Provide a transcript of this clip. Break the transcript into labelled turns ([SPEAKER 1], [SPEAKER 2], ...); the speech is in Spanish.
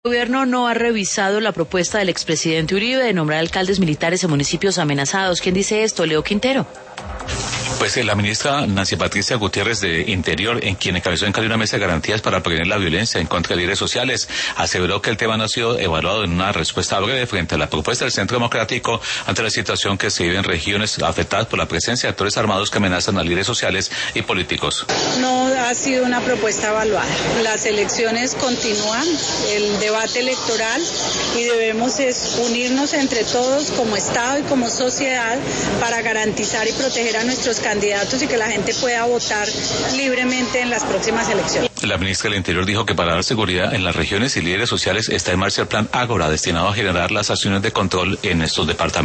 [SPEAKER 1] El gobierno no ha revisado la propuesta del expresidente Uribe de nombrar alcaldes militares en municipios amenazados. ¿Quién dice esto? Leo Quintero.
[SPEAKER 2] Pues la ministra Nancy Patricia Gutiérrez de Interior, en quien encabezó en Cali una mesa de garantías para prevenir la violencia en contra de líderes sociales, aseveró que el tema no ha sido evaluado en una respuesta breve frente a la propuesta del Centro Democrático ante la situación que se vive en regiones afectadas por la presencia de actores armados que amenazan a líderes sociales y políticos.
[SPEAKER 3] No ha sido una propuesta evaluada. Las elecciones continúan, el debate electoral, y debemos unirnos entre todos como Estado y como sociedad para garantizar y proteger a nuestros candidatos y que la gente pueda votar libremente en las próximas elecciones.
[SPEAKER 2] La ministra del Interior dijo que para dar seguridad en las regiones y líderes sociales está en marcha el plan Ágora, destinado a generar las acciones de control en estos departamentos.